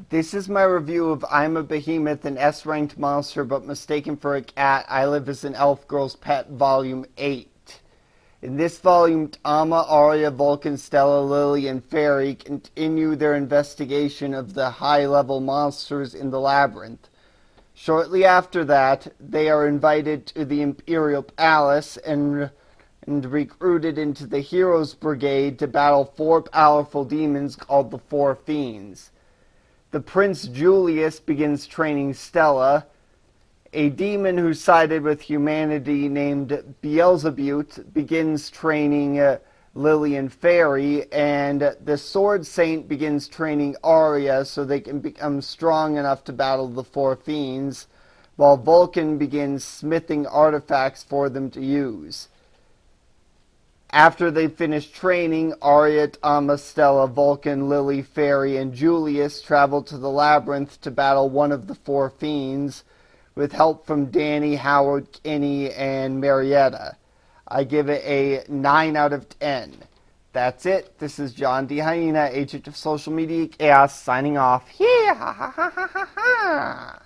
This is my review of I'm a Behemoth, an S-ranked monster but mistaken for a cat. I live as an elf girl's pet, Volume 8. In this volume, Tama, Arya, Vulcan, Stella, Lily, and Fairy continue their investigation of the high-level monsters in the labyrinth. Shortly after that, they are invited to the Imperial Palace and recruited into the Heroes Brigade to battle 4 powerful demons called the Four Fiends. The Prince Julius begins training Stella. A demon who sided with humanity named Beelzebut begins training Lily and Fairy, and the Sword Saint begins training Arya so they can become strong enough to battle the Four Fiends, while Vulcan begins smithing artifacts for them to use. After they finish training, Arya, Tama, Stella, Vulcan, Lily, Fairy, and Julius travel to the labyrinth to battle one of the Four Fiends, with help from Danny, Howard, Kenny, and Marietta. I give it a 9 out of 10. That's it. This is John D. Hyena, agent of social media chaos, signing off. Yeah, ha ha ha ha ha ha.